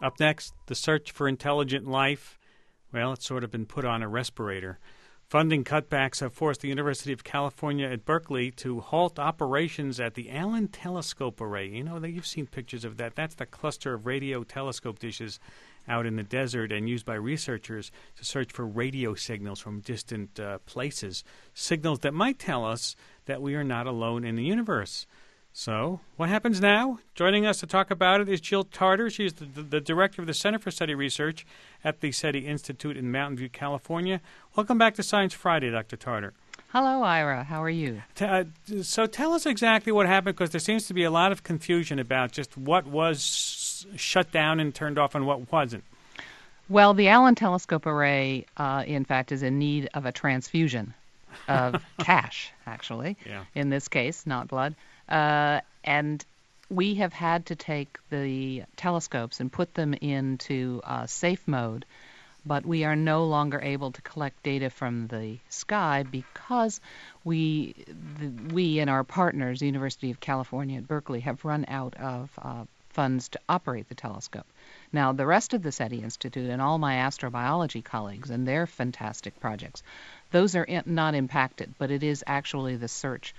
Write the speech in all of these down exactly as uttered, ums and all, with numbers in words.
Up next, the search for intelligent life. Well, it's sort of been put on a respirator. Funding cutbacks have forced the University of California at Berkeley to halt operations at the Allen Telescope Array. You know, you've seen pictures of that. That's the cluster of radio telescope dishes out in the desert and used by researchers to search for radio signals from distant uh, places, signals that might tell us that we are not alone in the universe. So, what happens now? Joining us to talk about it is Jill Tarter. She's the, the, the director of the Center for SETI Research at the SETI Institute in Mountain View, California. Welcome back to Science Friday, Doctor Tarter. Hello, Ira. How are you? T- uh, so tell us exactly what happened, because there seems to be a lot of confusion about just what was shut down and turned off and what wasn't. Well, the Allen Telescope Array, uh, in fact, is in need of a transfusion of cash, actually, yeah. in this case, not blood. Uh, and we have had to take the telescopes and put them into uh, safe mode, but we are no longer able to collect data from the sky because we, the, we and our partners, the University of California at Berkeley, have run out of uh, funds to operate the telescope. Now, the rest of the SETI Institute and all my astrobiology colleagues and their fantastic projects, those are in, not impacted, but it is actually the search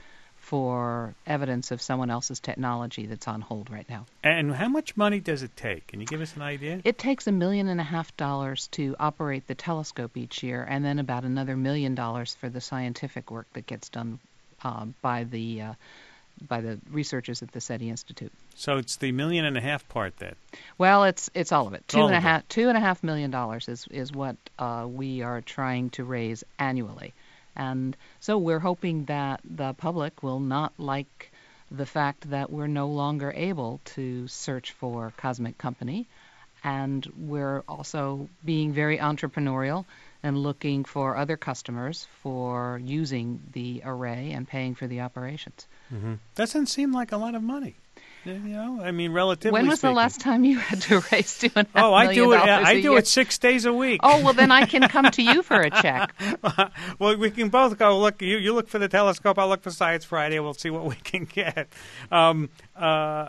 for evidence of someone else's technology that's on hold right now. And how much money does it take? Can you give us an idea? It takes a million and a half dollars to operate the telescope each year, and then about another million dollars for the scientific work that gets done uh, by the uh, by the researchers at the SETI Institute. So it's the million and a half part then? Well, it's it's all of it. Two all and a of half it. two and a half million dollars is is what uh, we are trying to raise annually. And so we're hoping that the public will not like the fact that we're no longer able to search for Cosmic Company. And we're also being very entrepreneurial and looking for other customers for using the array and paying for the operations. Mm-hmm. Doesn't seem like a lot of money. You know, I mean, relatively When was speaking. the last time you had to raise two and a half Oh, I million do it. dollars I a do year? it six days a week. Oh, well, then I can come to you for a check. Well, we can both go look. You, you look for the telescope. I'll look for Science Friday. We'll see what we can get. Um, uh,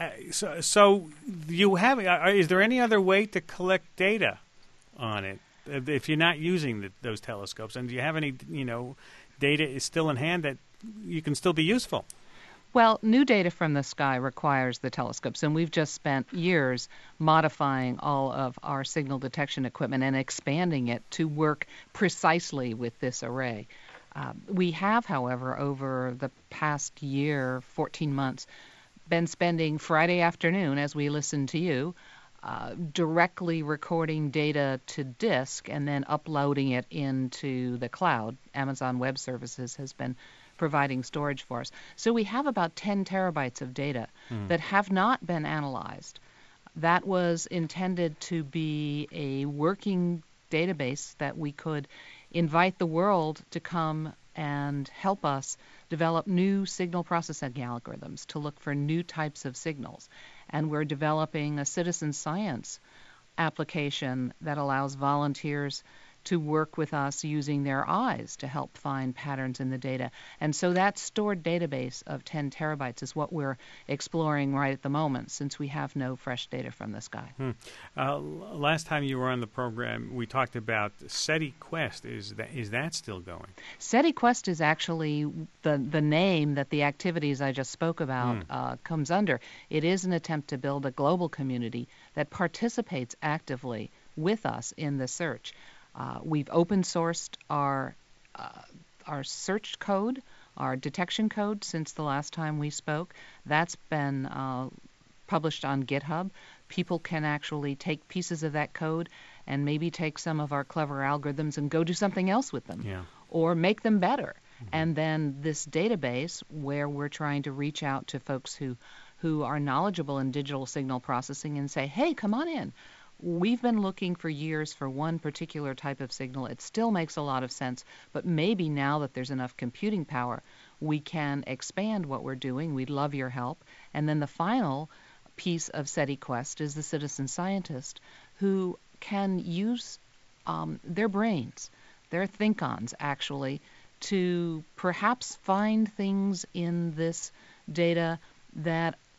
so, so you have. Uh, is there any other way to collect data on it if you're not using the, those telescopes? And do you have any, you know, data is still in hand that you can still be useful? Well, new data from the sky requires the telescopes, and we've just spent years modifying all of our signal detection equipment and expanding it to work precisely with this array. Uh, we have, however, over the past year, fourteen months, been spending Friday afternoon, as we listen to you, uh, directly recording data to disk and then uploading it into the cloud. Amazon Web Services has been providing storage for us. So we have about ten terabytes of data mm. that have not been analyzed. That was intended to be a working database that we could invite the world to come and help us develop new signal processing algorithms to look for new types of signals. And we're developing a citizen science application that allows volunteers to work with us using their eyes to help find patterns in the data. And so that stored database of ten terabytes is what we're exploring right at the moment, since we have no fresh data from the sky. Hmm. Uh, last time you were on the program, we talked about SETI Quest. Is that, is that still going? SETI Quest is actually the, the name that the activities I just spoke about hmm. uh, comes under. It is an attempt to build a global community that participates actively with us in the search. Uh, we've open sourced our uh, our search code, our detection code, since the last time we spoke. That's been uh, published on GitHub. People can actually take pieces of that code and maybe take some of our clever algorithms and go do something else with them, yeah. or make them better. Mm-hmm. And then this database, where we're trying to reach out to folks who, who are knowledgeable in digital signal processing and say, hey, come on in. We've been looking for years for one particular type of signal. It still makes a lot of sense, but maybe now that there's enough computing power, we can expand what we're doing. We'd love your help. And then the final piece of SETI Quest is the citizen scientist who can use um, their brains, their think-ons actually, to perhaps find things in this data that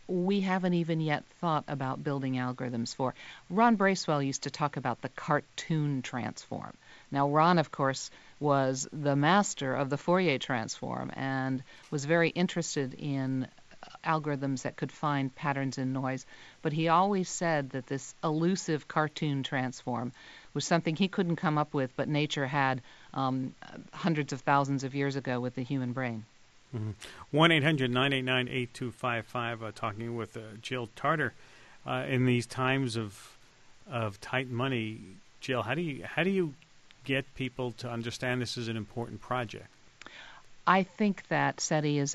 we haven't even yet thought about building algorithms for. Ron Bracewell used to talk about the cartoon transform. Now, Ron, of course, was the master of the Fourier transform and was very interested in algorithms that could find patterns in noise, but he always said that this elusive cartoon transform was something he couldn't come up with, but nature had um, hundreds of thousands of years ago with the human brain. Mm-hmm. one eight hundred nine eight nine eight two five five, uh, talking with uh, Jill Tarter. Uh, in these times of of tight money, Jill, how do you how do you get people to understand this is an important project? I think that SETI is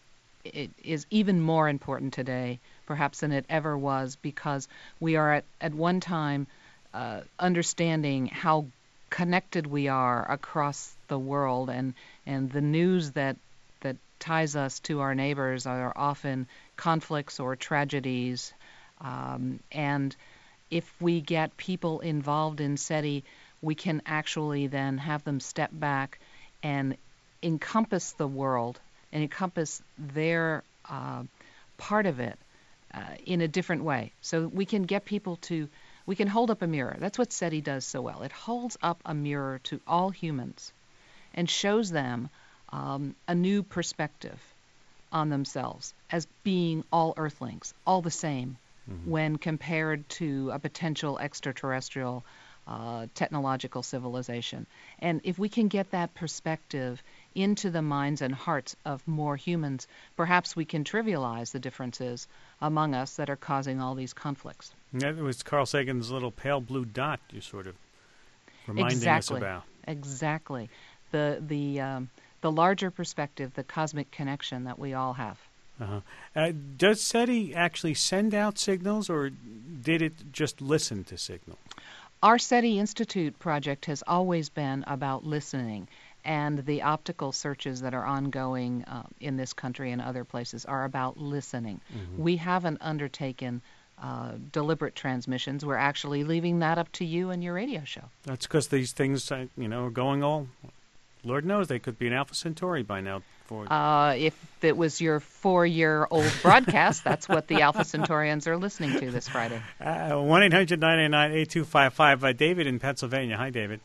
it is even more important today, perhaps, than it ever was, because we are at, at one time uh, understanding how connected we are across the world, and, and the news that that ties us to our neighbors are often conflicts or tragedies. Um, and if we get people involved in SETI, we can actually then have them step back and encompass the world and encompass their uh, part of it uh, in a different way. So we can get people to, we can hold up a mirror. That's what SETI does so well. It holds up a mirror to all humans and shows them um, a new perspective on themselves as being all earthlings, all the same, mm-hmm. when compared to a potential extraterrestrial uh, technological civilization. And if we can get that perspective into the minds and hearts of more humans, perhaps we can trivialize the differences among us that are causing all these conflicts. That was Carl Sagan's little pale blue dot you're sort of reminding exactly. us about. Exactly. The the um, the larger perspective, the cosmic connection that we all have. Uh-huh. Uh, does SETI actually send out signals, or did it just listen to signals? Our SETI Institute project has always been about listening, and the optical searches that are ongoing uh, in this country and other places are about listening. Mm-hmm. We haven't undertaken uh, deliberate transmissions. We're actually leaving that up to you and your radio show. That's because these things, uh, you know, are going all... Lord knows they could be an Alpha Centauri by now. For uh, if it was your four-year-old broadcast, that's what the Alpha Centaurians are listening to this Friday. one eight hundred nine eight nine eight two five five. Uh, David in Pennsylvania. Hi, David.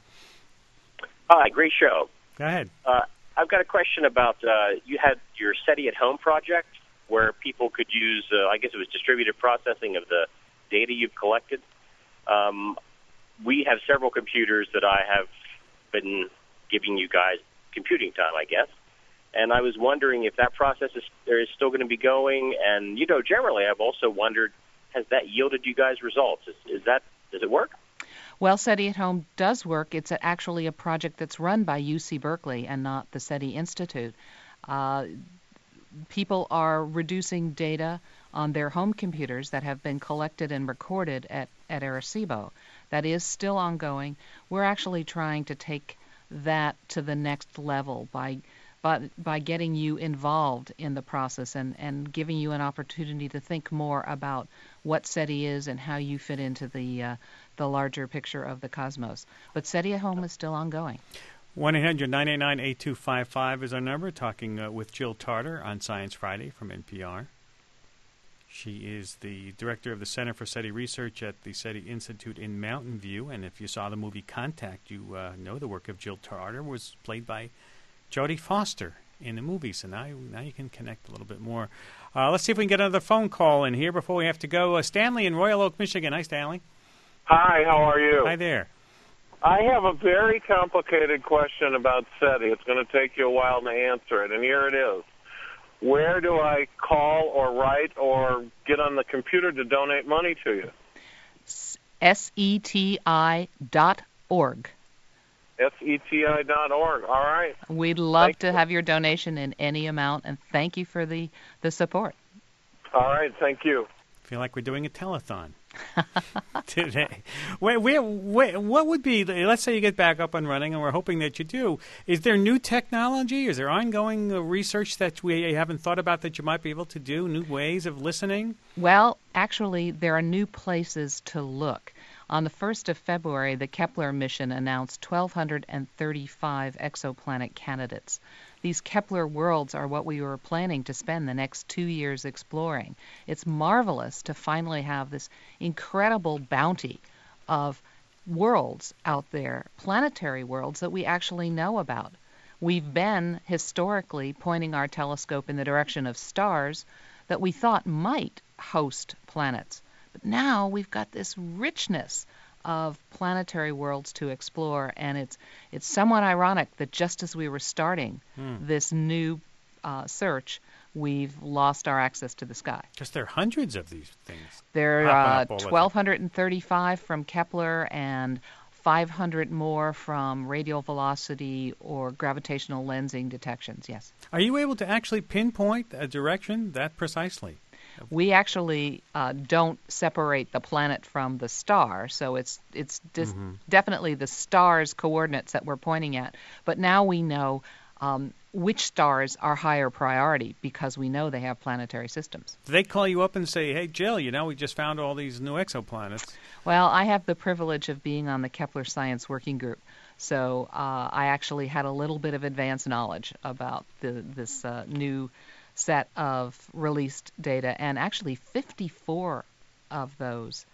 Hi, great show. Go ahead. Uh, I've got a question about, uh, you had your SETI at Home project where people could use, uh, I guess it was distributed processing of the data you've collected. Um, we have several computers that I have been giving you guys computing time, I guess. And I was wondering if that process is, is still going to be going. And, you know, generally I've also wondered, has that yielded you guys results? Is, is that, does it work? Well, SETI at Home does work. It's a, actually a project that's run by U C Berkeley and not the SETI Institute. Uh, people are reducing data on their home computers that have been collected and recorded at, at Arecibo. That is still ongoing. We're actually trying to take that to the next level by by, by getting you involved in the process and, and giving you an opportunity to think more about what SETI is and how you fit into the uh, the larger picture of the cosmos. But SETI at Home is still ongoing. one eight hundred nine eight nine eight two five five is our number, talking uh, with Jill Tarter on Science Friday from N P R. She is the director of the Center for SETI Research at the SETI Institute in Mountain View. And if you saw the movie Contact, you uh, know the work of Jill Tarter was played by Jodie Foster in the movie. So now, now you can connect a little bit more. Uh, let's see if we can get another phone call in here before we have to go. Uh, Stanley in Royal Oak, Michigan. Hi, Stanley. Hi, how are you? Hi there. I have a very complicated question about SETI. It's going to take you a while to answer it, and here it is. Where do I call or write or get on the computer to donate money to you? S E T I dot org. S E T I dot org. All right. We'd love thank to you. have your donation in any amount, and thank you for the, the support. All right. Thank you. I feel like we're doing a telethon today. Where, where, where, what would be, let's say you get back up and running, and we're hoping that you do. Is there new technology? Is there ongoing uh, research that we haven't thought about that you might be able to do, new ways of listening? Well, actually, there are new places to look. On the first of February, the Kepler mission announced one thousand two hundred thirty-five exoplanet candidates. these Kepler worlds are what we were planning to spend the next two years exploring. It's marvelous to finally have this incredible bounty of worlds out there, planetary worlds that we actually know about. We've been historically pointing our telescope in the direction of stars that we thought might host planets. But now we've got this richness of planetary worlds to explore, and it's it's somewhat ironic that just as we were starting hmm. this new uh, search, we've lost our access to the sky. Because there are hundreds of these things. There are uh, twelve thirty-five from Kepler and five hundred more from radial velocity or gravitational lensing detections, yes. Are you able to actually pinpoint a direction that precisely? We actually uh, don't separate the planet from the star, so it's it's dis- mm-hmm. definitely the star's coordinates that we're pointing at. But now we know um, which stars are higher priority because we know they have planetary systems. Do they call you up and say, hey, Jill, you know, we just found all these new exoplanets? Well, I have the privilege of being on the Kepler Science Working Group, so uh, I actually had a little bit of advanced knowledge about the, this uh, new set of released data, and actually fifty-four of those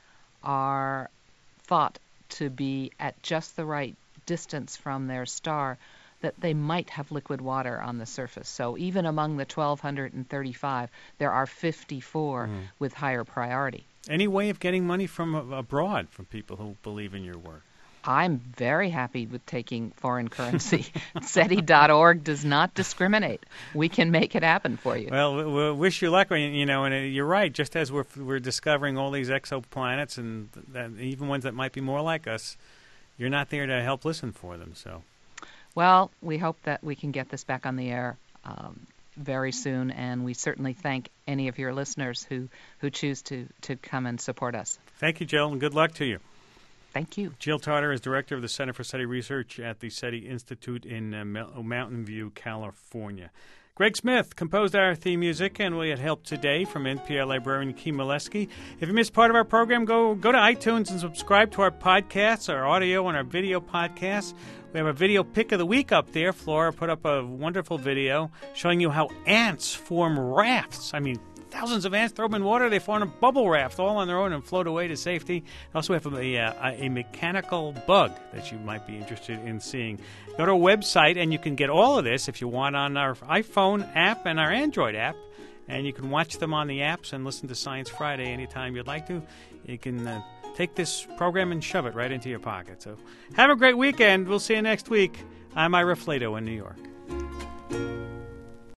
are thought to be at just the right distance from their star that they might have liquid water on the surface. So even among the twelve thirty-five, there are fifty-four mm. with higher priority. Any way of getting money from abroad from people who believe in your work? I'm very happy with taking foreign currency. SETI dot org does not discriminate. We can make it happen for you. Well, we we'll wish you luck. You know, and you're right. Just as we're we're discovering all these exoplanets and that, even ones that might be more like us, you're not there to help listen for them. So, well, we hope that we can get this back on the air um, very soon, and we certainly thank any of your listeners who who choose to to come and support us. Thank you, Jill, and good luck to you. Thank you. Jill Tarter is director of the Center for SETI Research at the SETI Institute in uh, Mountain View, California. Greg Smith composed our theme music, and we had help today from N P R librarian Kim Molesky. If you missed part of our program, go go to iTunes and subscribe to our podcasts, our audio and our video podcasts. We have a video pick of the week up there. Flora put up a wonderful video showing you how ants form rafts. I mean, thousands of ants throw them in water. They form a bubble raft all on their own and float away to safety. Also, we have a, a, a mechanical bug that you might be interested in seeing. Go to our website, and you can get all of this if you want on our iPhone app and our Android app. And you can watch them on the apps and listen to Science Friday anytime you'd like to. You can uh, take this program and shove it right into your pocket. So have a great weekend. We'll see you next week. I'm Ira Flato in New York.